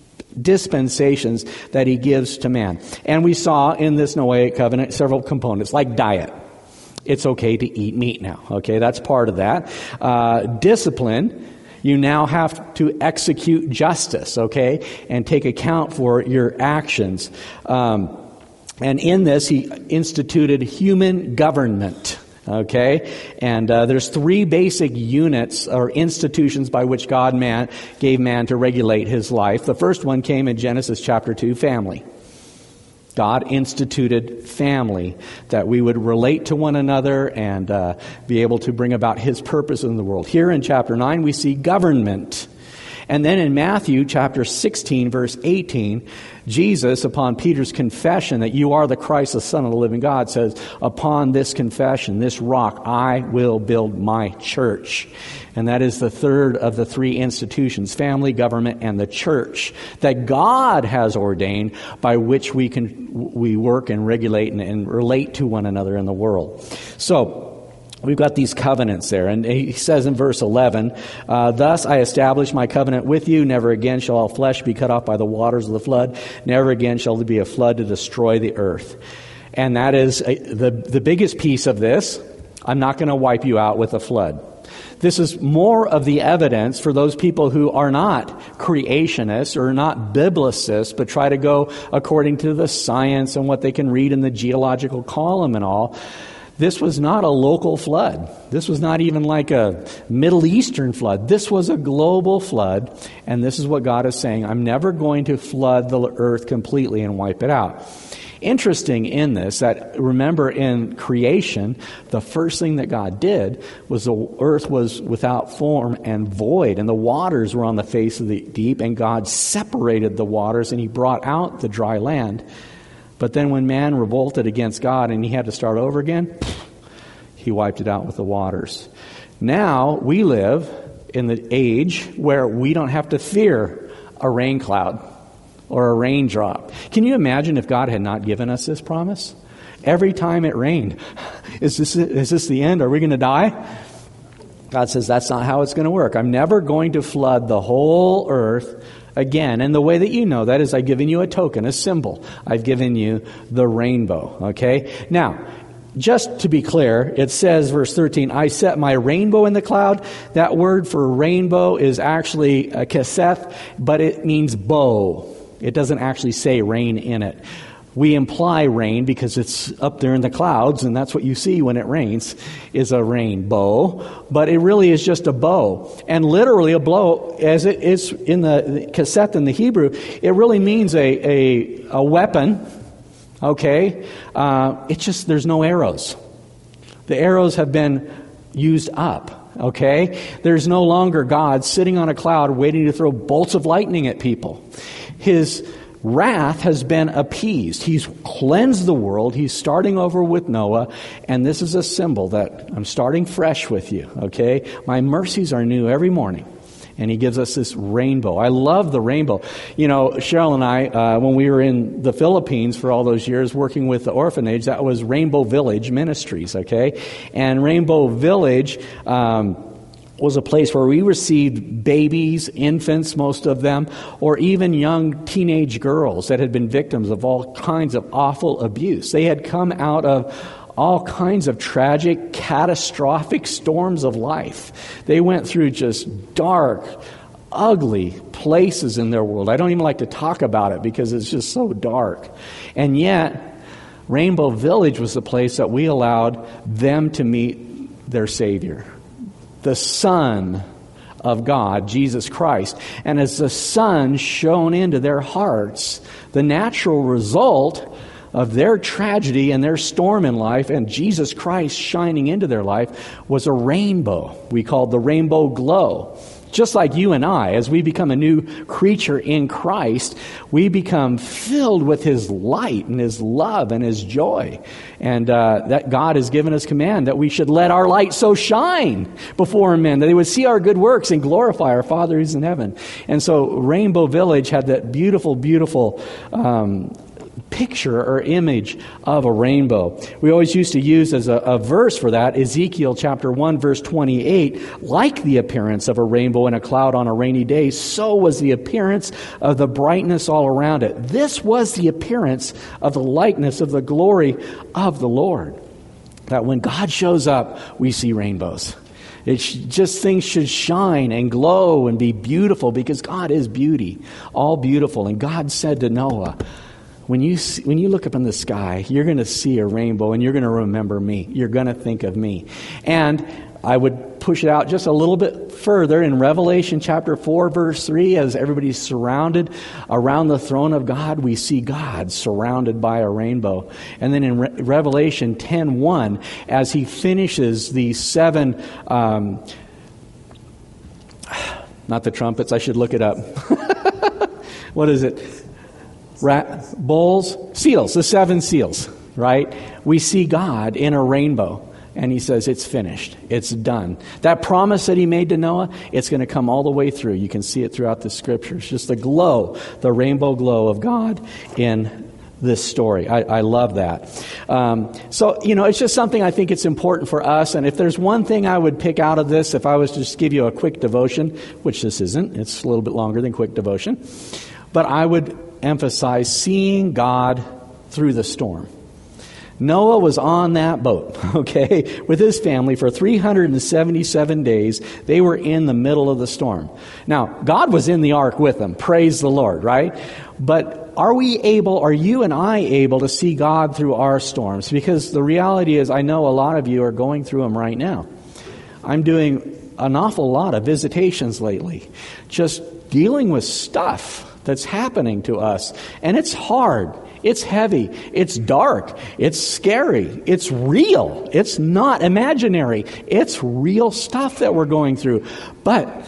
dispensations that he gives to man. And we saw in this Noahic covenant several components, like diet. It's okay to eat meat now. Okay, that's part of that. Uh, discipline. You now have to execute justice, okay, and take account for your actions. Um, and in this, he instituted human government. Okay, and uh, there's three basic units or institutions by which God man gave man to regulate his life. The first one came in Genesis chapter two, family. God instituted family, that we would relate to one another and uh, be able to bring about his purpose in the world. Here in chapter nine, we see government. And then in Matthew chapter sixteen, verse eighteen, Jesus, upon Peter's confession that you are the Christ, the Son of the living God, says, upon this confession, this rock, I will build my church. And that is the third of the three institutions, family, government, and the church, that God has ordained by which we can we work and regulate and, and relate to one another in the world. So, we've got these covenants there. And he says in verse eleven, uh, thus I establish my covenant with you. Never again shall all flesh be cut off by the waters of the flood. Never again shall there be a flood to destroy the earth. And that is a, the, the biggest piece of this. I'm not going to wipe you out with a flood. This is more of the evidence for those people who are not creationists or not biblicists, but try to go according to the science and what they can read in the geological column and all. This was not a local flood. This was not even like a Middle Eastern flood. This was a global flood, and this is what God is saying. I'm never going to flood the earth completely and wipe it out. Interesting in this, that remember in creation, the first thing that God did was the earth was without form and void, and the waters were on the face of the deep, and God separated the waters, and He brought out the dry land. But then when man revolted against God and he had to start over again, He wiped it out with the waters. Now we live in the age where we don't have to fear a rain cloud or a raindrop. Can you imagine if God had not given us this promise? Every time it rained, is this is this the end? Are we going to die? God says that's not how it's going to work. I'm never going to flood the whole earth again. And the way that you know that is I've given you a token, a symbol. I've given you the rainbow. Okay? Now, just to be clear, it says, verse thirteen, I set my rainbow in the cloud. That word for rainbow is actually a keseth, but it means bow. It doesn't actually say rain in it. We imply rain because it's up there in the clouds, and that's what you see when it rains, is a rainbow. But it really is just a bow. And literally a bow, as it is in the keseth in the Hebrew, it really means a, a, a weapon. Okay? Uh, it's just there's no arrows. The arrows have been used up. Okay? There's no longer God sitting on a cloud waiting to throw bolts of lightning at people. His wrath has been appeased. He's cleansed the world. He's starting over with Noah. And this is a symbol that I'm starting fresh with you. Okay? My mercies are new every morning. And He gives us this rainbow. I love the rainbow. You know, Cheryl and I, uh, when we were in the Philippines for all those years working with the orphanage, that was Rainbow Village Ministries, okay? And Rainbow Village um, was a place where we received babies, infants, most of them, or even young teenage girls that had been victims of all kinds of awful abuse. They had come out of all kinds of tragic, catastrophic storms of life. They went through just dark, ugly places in their world. I don't even like to talk about it because it's just so dark. And yet, Rainbow Village was the place that we allowed them to meet their Savior, the Son of God, Jesus Christ. And as the Son shone into their hearts, the natural result of their tragedy and their storm in life and Jesus Christ shining into their life was a rainbow we called the rainbow glow. Just like you and I, as we become a new creature in Christ, we become filled with His light and His love and His joy. And uh, that God has given us command that we should let our light so shine before men, that they would see our good works and glorify our Father who's in heaven. And so Rainbow Village had that beautiful, beautiful um picture or image of a rainbow. We always used to use as a, a verse for that Ezekiel chapter one verse twenty-eight, like the appearance of a rainbow in a cloud on a rainy day, so was the appearance of the brightness all around it. This was the appearance of the likeness of the glory of the Lord. That when God shows up, we see rainbows. It's just things should shine and glow and be beautiful because God is beauty, all beautiful. And God said to Noah, When you see, when you look up in the sky, you're going to see a rainbow and you're going to remember me. You're going to think of me. And I would push it out just a little bit further in Revelation chapter four, verse three, as everybody's surrounded around the throne of God, we see God surrounded by a rainbow. And then in Re- Revelation ten one, as He finishes the seven um, Not the trumpets. I should look it up. What is it? Rat, bowls, seals, the seven seals, right? We see God in a rainbow, and he says, it's finished. It's done. That promise that he made to Noah, it's going to come all the way through. You can see it throughout the scriptures. Just the glow, the rainbow glow of God in this story. I, I love that. Um, so, you know, it's just something I think it's important for us. And if there's one thing I would pick out of this, if I was to just give you a quick devotion, which this isn't, it's a little bit longer than quick devotion, but I would emphasize seeing God through the storm. Noah was on that boat, okay, with his family for three hundred seventy-seven days. They were in the middle of the storm. Now, God was in the ark with them. Praise the Lord, right? But are we able, are you and I able to see God through our storms? Because the reality is, I know a lot of you are going through them right now. I'm doing an awful lot of visitations lately, just dealing with stuff that's happening to us. And it's hard. It's heavy. It's dark. It's scary. It's real. It's not imaginary. It's real stuff that we're going through. But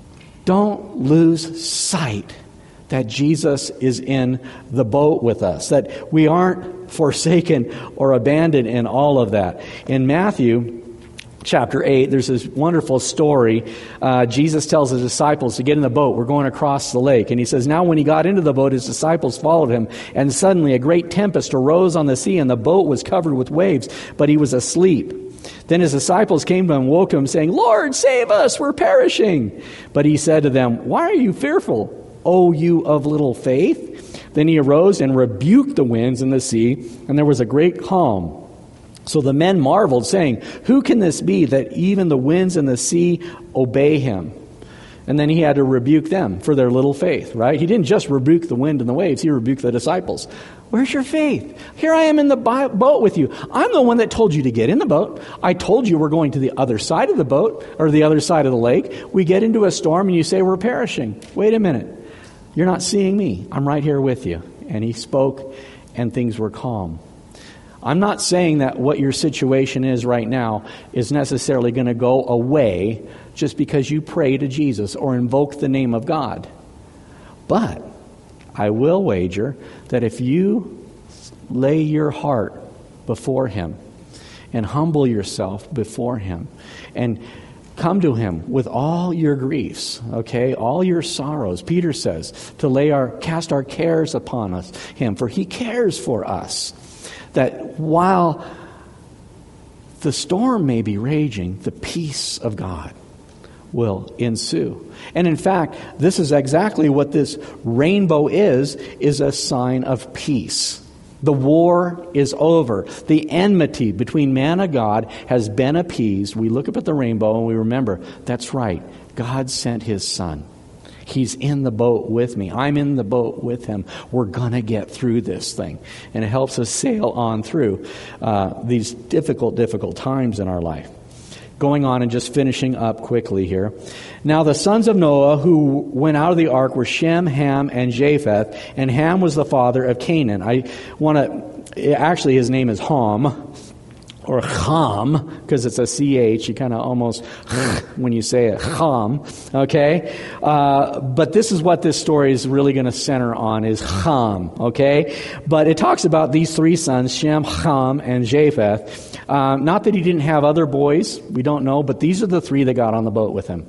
don't lose sight that Jesus is in the boat with us, that we aren't forsaken or abandoned in all of that. In Matthew chapter eight, there's this wonderful story. Uh, Jesus tells his disciples to get in the boat. We're going across the lake. And he says, now when he got into the boat, his disciples followed him. And suddenly a great tempest arose on the sea, and the boat was covered with waves, but he was asleep. Then his disciples came to him and woke him, saying, Lord, save us, we're perishing. But he said to them, why are you fearful, O you of little faith? Then he arose and rebuked the winds and the sea, and there was a great calm. So the men marveled, saying, who can this be that even the winds and the sea obey him? And then he had to rebuke them for their little faith, right? He didn't just rebuke the wind and the waves. He rebuked the disciples. Where's your faith? Here I am in the boat with you. I'm the one that told you to get in the boat. I told you we're going to the other side of the boat, or the other side of the lake. We get into a storm and you say we're perishing. Wait a minute. You're not seeing me. I'm right here with you. And he spoke and things were calm. I'm not saying that what your situation is right now is necessarily going to go away just because you pray to Jesus or invoke the name of God. But I will wager that if you lay your heart before him and humble yourself before him and come to him with all your griefs, okay, all your sorrows. Peter says to lay our, cast our cares upon us, him, for he cares for us. That while the storm may be raging, the peace of God will ensue. And in fact, this is exactly what this rainbow is, is a sign of peace. The war is over. The enmity between man and God has been appeased. We look up at the rainbow and we remember, that's right, God sent his son. He's in the boat with me. I'm in the boat with him. We're going to get through this thing. And it helps us sail on through uh, these difficult, difficult times in our life. Going on and just finishing up quickly here. Now the sons of Noah who went out of the ark were Shem, Ham, and Japheth. And Ham was the father of Canaan. I want to, actually his name is Ham. Or Ham, because it's a C H, you kind of almost, when you say it, Ham, okay? Uh, but this is what this story is really going to center on, is Ham, okay? But it talks about these three sons, Shem, Ham, and Japheth. Um, not that he didn't have other boys, we don't know, but these are the three that got on the boat with him.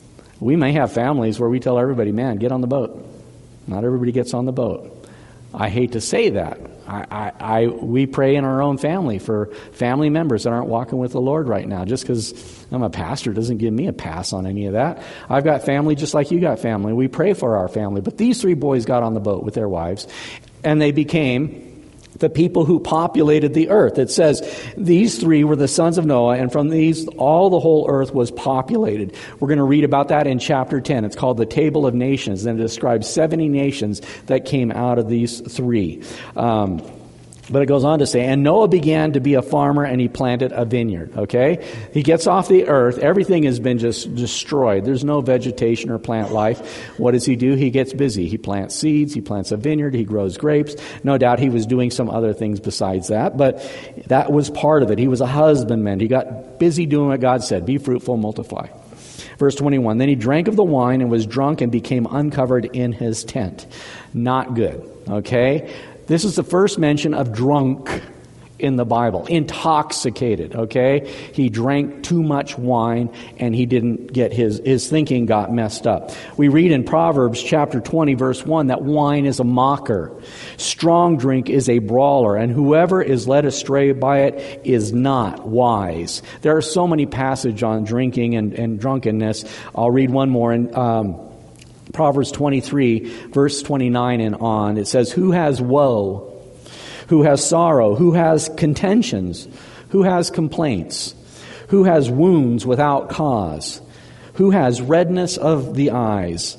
We may have families where we tell everybody, man, get on the boat. Not everybody gets on the boat. I hate to say that. I, I, I, we pray in our own family for family members that aren't walking with the Lord right now. Just because I'm a pastor doesn't give me a pass on any of that. I've got family just like you got family. We pray for our family. But these three boys got on the boat with their wives, and they became the people who populated the earth. It says these three were the sons of Noah, and from these all the whole earth was populated. We're going to read about that in chapter ten. It's called the Table of Nations, and it describes seventy nations that came out of these three. Um, But it goes on to say, and Noah began to be a farmer and he planted a vineyard, okay? He gets off the earth. Everything has been just destroyed. There's no vegetation or plant life. What does he do? He gets busy. He plants seeds. He plants a vineyard. He grows grapes. No doubt he was doing some other things besides that, but that was part of it. He was a husbandman. He got busy doing what God said. Be fruitful, multiply. Verse twenty-one, then he drank of the wine and was drunk and became uncovered in his tent. Not good, okay? This is the first mention of drunk in the Bible. Intoxicated, okay? He drank too much wine and he didn't get his, his thinking got messed up. We read in Proverbs chapter twenty, verse one, that wine is a mocker. Strong drink is a brawler, and whoever is led astray by it is not wise. There are so many passages on drinking and, and drunkenness. I'll read one more in um, Proverbs twenty-three, verse twenty-nine and on. It says, who has woe? Who has sorrow? Who has contentions? Who has complaints? Who has wounds without cause? Who has redness of the eyes?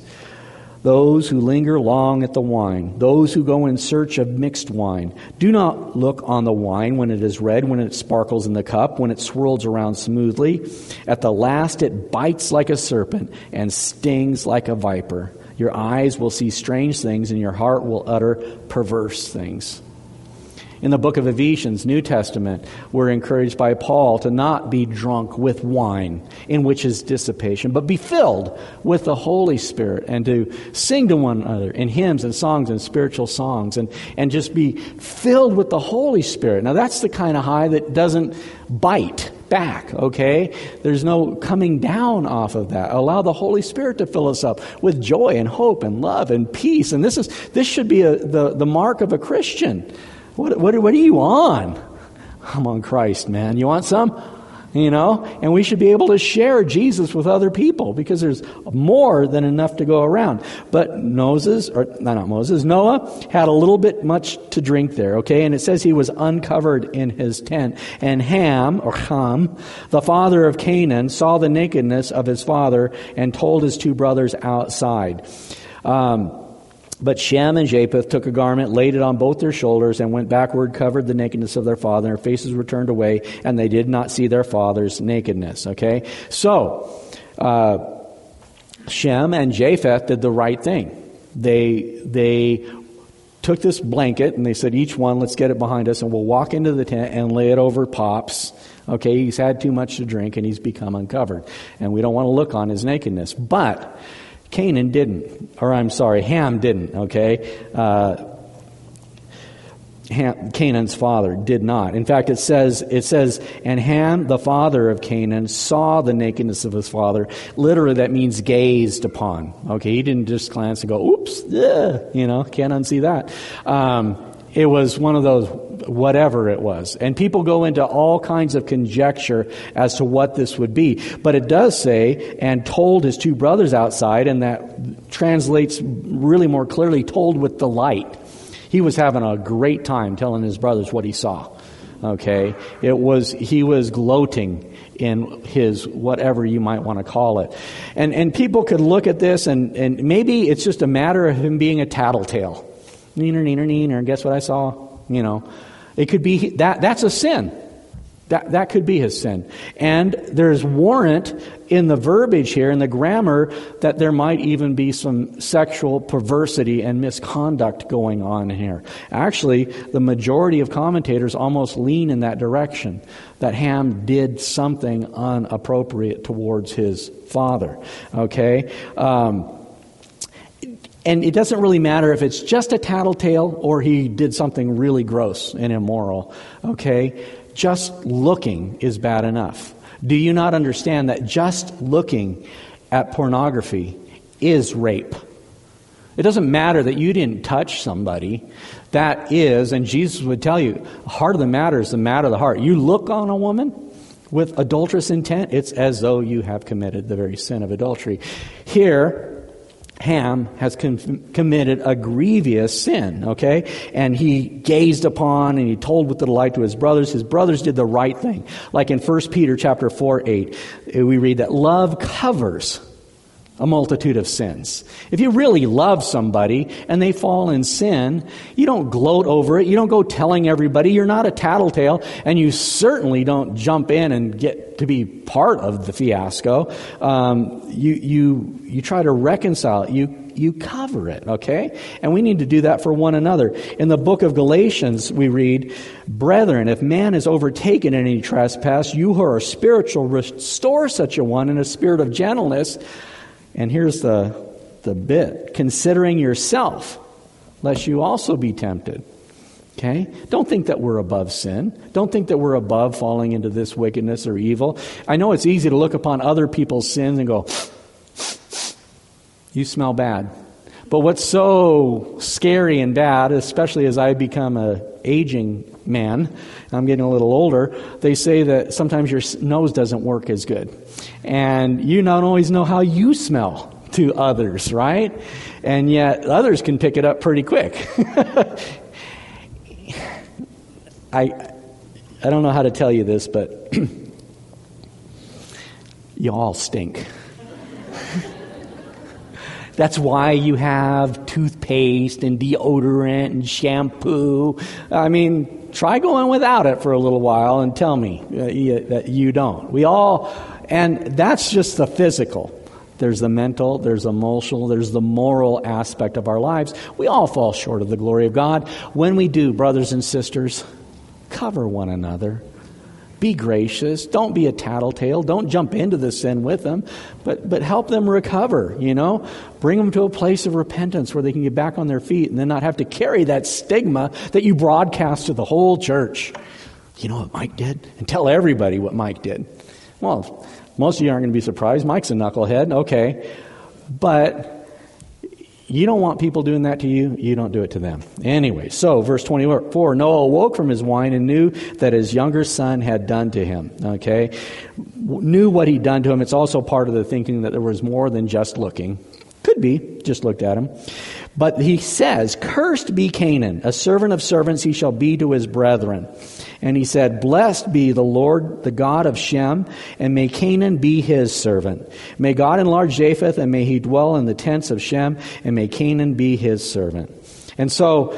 Those who linger long at the wine, those who go in search of mixed wine. Do not look on the wine when it is red, when it sparkles in the cup, when it swirls around smoothly. At the last it bites like a serpent and stings like a viper. Your eyes will see strange things and your heart will utter perverse things. In the book of Ephesians, New Testament, we're encouraged by Paul to not be drunk with wine, in which is dissipation, but be filled with the Holy Spirit and to sing to one another in hymns and songs and spiritual songs and, and just be filled with the Holy Spirit. Now that's the kind of high that doesn't bite back, okay? There's no coming down off of that. Allow the Holy Spirit to fill us up with joy and hope and love and peace. And this is this should be a, the, the mark of a Christian. What, what, what are you on? I'm on Christ, man. You want some? You know? And we should be able to share Jesus with other people because there's more than enough to go around. But Moses, or not Moses, Noah had a little bit much to drink there, okay? And it says he was uncovered in his tent. And Ham, or Ham, the father of Canaan, saw the nakedness of his father and told his two brothers outside. Um... But Shem and Japheth took a garment, laid it on both their shoulders, and went backward, covered the nakedness of their father. And their faces were turned away, and they did not see their father's nakedness. Okay? So, uh, Shem and Japheth did the right thing. They, they took this blanket, and they said, each one, let's get it behind us, and we'll walk into the tent and lay it over Pops. Okay? He's had too much to drink, and he's become uncovered. And we don't want to look on his nakedness. But Canaan didn't, or I'm sorry, Ham didn't, okay? Uh, Ham, Canaan's father did not. In fact, it says, it says, and Ham, the father of Canaan, saw the nakedness of his father. Literally, that means gazed upon. Okay, he didn't just glance and go, oops, ugh, you know, can't unsee that. Um, it was one of those, whatever it was. And people go into all kinds of conjecture as to what this would be. But it does say, and told his two brothers outside, and that translates really more clearly, told with delight. He was having a great time telling his brothers what he saw. Okay? It was, he was gloating in his whatever you might want to call it. And and people could look at this and, and maybe it's just a matter of him being a tattletale. Neener, neener, neener, guess what I saw? You know, it could be that, that's a sin. That, that could be his sin. And there's warrant in the verbiage here, in the grammar, that there might even be some sexual perversity and misconduct going on here. Actually, the majority of commentators almost lean in that direction, that Ham did something inappropriate towards his father. Okay? Um, And it doesn't really matter if it's just a tattletale or he did something really gross and immoral. Okay? Just looking is bad enough. Do you not understand that just looking at pornography is rape? It doesn't matter that you didn't touch somebody. That is, and Jesus would tell you, the heart of the matter is the matter of the heart. You look on a woman with adulterous intent, it's as though you have committed the very sin of adultery. Here, Ham has com- committed a grievous sin, okay? And he gazed upon and he told with delight to his brothers. His brothers did the right thing. Like in First Peter chapter four, eight, we read that love covers, a multitude of sins. If you really love somebody and they fall in sin, you don't gloat over it. You don't go telling everybody. You're not a tattletale, and you certainly don't jump in and get to be part of the fiasco. Um, you you you try to reconcile it. You you cover it, okay? And we need to do that for one another. In the book of Galatians, we read, "Brethren, if man is overtaken in any trespass, you who are spiritual, restore such a one in a spirit of gentleness." And here's the, the bit. "Considering yourself, lest you also be tempted." Okay? Don't think that we're above sin. Don't think that we're above falling into this wickedness or evil. I know it's easy to look upon other people's sins and go, "You smell bad." But what's so scary and bad, especially as I become a aging man, I'm getting a little older, they say that sometimes your nose doesn't work as good. And you don't always know how you smell to others, right? And yet others can pick it up pretty quick. I I don't know how to tell you this, but you all stink. That's why you have toothpaste and deodorant and shampoo. I mean, try going without it for a little while and tell me uh, you, that you don't. We all, and that's just the physical. There's the mental, there's the emotional, there's the moral aspect of our lives. We all fall short of the glory of God. When we do, brothers and sisters, cover one another. Be gracious. Don't be a tattletale. Don't jump into the sin with them, but but help them recover, you know. Bring them to a place of repentance where they can get back on their feet and then not have to carry that stigma that you broadcast to the whole church. You know what Mike did? And tell everybody what Mike did. Well, most of you aren't going to be surprised. Mike's a knucklehead, okay. But you don't want people doing that to you, you don't do it to them. Anyway, so verse twenty-four, Noah awoke from his wine and knew that his younger son had done to him. Okay? Knew what he'd done to him. It's also part of the thinking that there was more than just looking. Could be, just looked at him. But he says, "Cursed be Canaan, a servant of servants he shall be to his brethren." And he said, "Blessed be the Lord, the God of Shem, and may Canaan be his servant. May God enlarge Japheth, and may he dwell in the tents of Shem, and may Canaan be his servant." And so,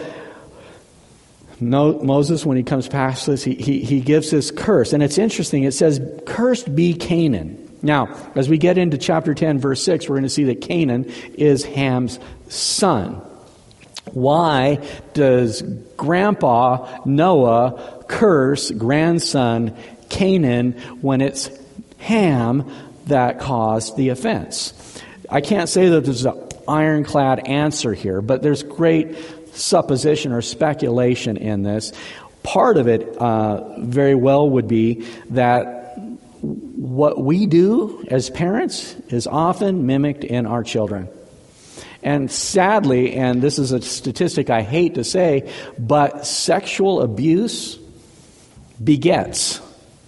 no, Moses, when he comes past this, he, he, he gives this curse. And it's interesting, it says, "Cursed be Canaan." Now, as we get into chapter ten, verse six, we're going to see that Canaan is Ham's son. Why does Grandpa Noah curse grandson Canaan when it's Ham that caused the offense? I can't say that there's an ironclad answer here, but there's great supposition or speculation in this. Part of it uh, very well would be that what we do as parents is often mimicked in our children. And sadly, and this is a statistic I hate to say, but sexual abuse begets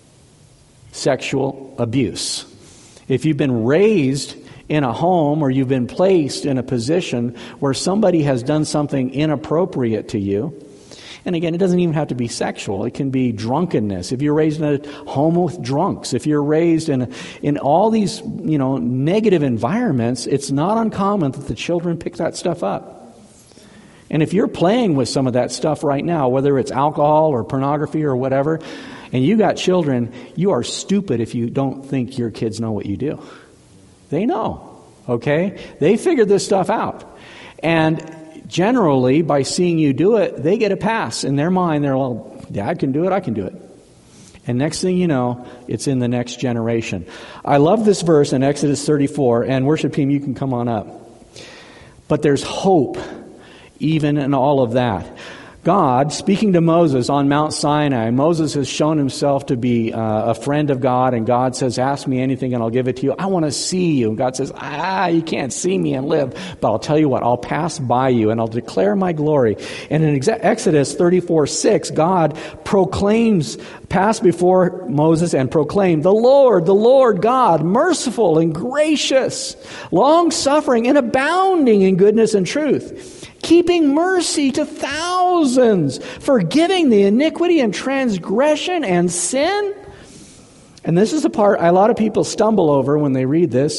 sexual abuse. If you've been raised in a home or you've been placed in a position where somebody has done something inappropriate to you, and again, it doesn't even have to be sexual. It can be drunkenness. If you're raised in a home with drunks, if you're raised in in all these, you know, negative environments, it's not uncommon that the children pick that stuff up. And if you're playing with some of that stuff right now, whether it's alcohol or pornography or whatever, and you got children, you are stupid if you don't think your kids know what you do. They know, okay? They figured this stuff out. And generally, by seeing you do it, they get a pass. In their mind, they're, well, Dad can do it, I can do it. And next thing you know, it's in the next generation. I love this verse in Exodus thirty-four, and worship team, you can come on up. But there's hope even in all of that. God, speaking to Moses on Mount Sinai, Moses has shown himself to be uh, a friend of God, and God says, "Ask me anything and I'll give it to you. I want to see you." And God says, ah, you can't see me and live, but I'll tell you what, I'll pass by you and I'll declare my glory. And in Exodus thirty-four six, God proclaims, passed before Moses and proclaimed, "The Lord, the Lord God, merciful and gracious, long-suffering and abounding in goodness and truth, keeping mercy to thousands, forgiving the iniquity and transgression and sin." And this is the part a lot of people stumble over when they read this.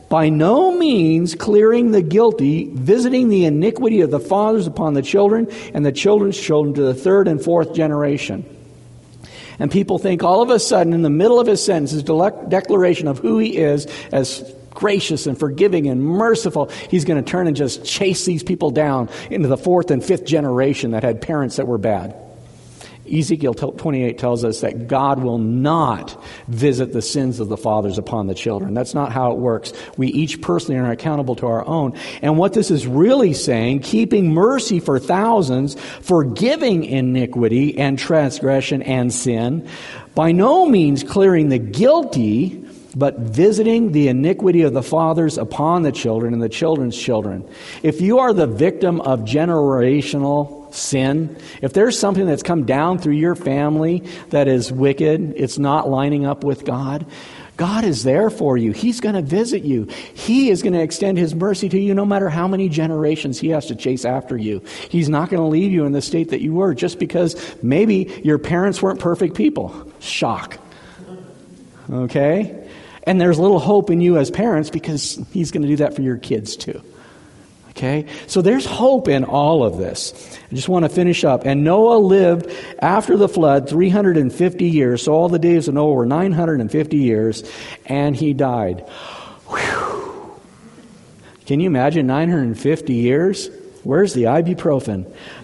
by no means clearing the guilty, visiting the iniquity of the fathers upon the children, and the children's children to the third and fourth generation. And people think all of a sudden, in the middle of his sentence, his de- declaration of who he is as gracious and forgiving and merciful, he's going to turn and just chase these people down into the fourth and fifth generation that had parents that were bad. Ezekiel twenty-eight tells us that God will not visit the sins of the fathers upon the children. That's not how it works. We each personally are accountable to our own. And what this is really saying, keeping mercy for thousands, forgiving iniquity and transgression and sin, by no means clearing the guilty, but visiting the iniquity of the fathers upon the children and the children's children. If you are the victim of generational sin, if there's something that's come down through your family that is wicked, it's not lining up with God, God is there for you. He's going to visit you. He is going to extend His mercy to you no matter how many generations He has to chase after you. He's not going to leave you in the state that you were just because maybe your parents weren't perfect people. Shock. Okay? And there's little hope in you as parents because He's going to do that for your kids too. Okay? So there's hope in all of this. I just want to finish up. And Noah lived after the flood three hundred fifty years. So all the days of Noah were nine hundred fifty years. And he died. Whew. Can you imagine nine hundred fifty years? Where's the ibuprofen?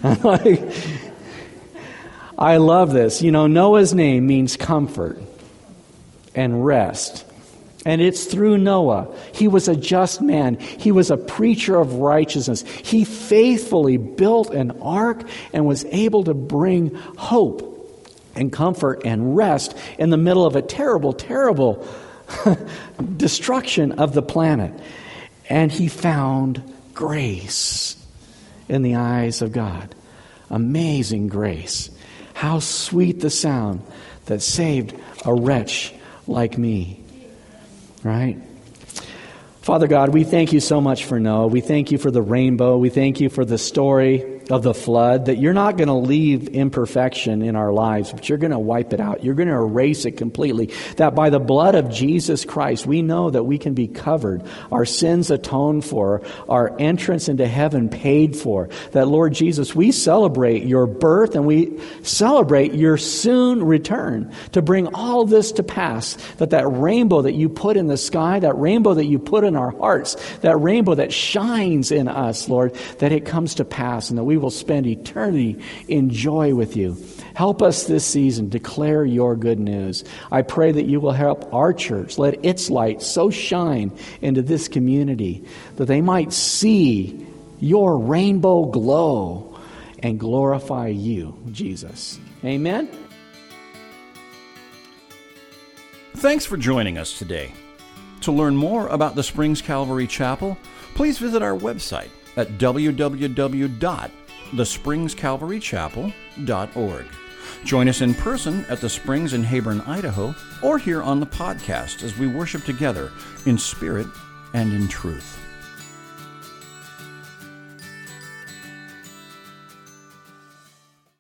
I love this. You know, Noah's name means comfort and rest. And it's through Noah. He was a just man. He was a preacher of righteousness. He faithfully built an ark and was able to bring hope and comfort and rest in the middle of a terrible, terrible destruction of the planet. And he found grace in the eyes of God. Amazing grace. How sweet the sound that saved a wretch like me. Right? Father God, we thank you so much for Noah. We thank you for the rainbow. We thank you for the story of the flood, that you're not going to leave imperfection in our lives, but you're going to wipe it out. You're going to erase it completely. That by the blood of Jesus Christ, we know that we can be covered, our sins atoned for, our entrance into heaven paid for. That, Lord Jesus, we celebrate your birth and we celebrate your soon return to bring all this to pass. That that rainbow that you put in the sky, that rainbow that you put in our hearts, that rainbow that shines in us, Lord, that it comes to pass and that we will spend eternity in joy with you. Help us this season declare your good news. I pray that you will help our church. Let its light so shine into this community that they might see your rainbow glow and glorify you, Jesus. Amen. Thanks for joining us today. To learn more about the Springs Calvary Chapel, please visit our website at w w w dot the springs calvary chapel dot org. Join us in person at the Springs in Heyburn, Idaho, or here on the podcast as we worship together in spirit and in truth.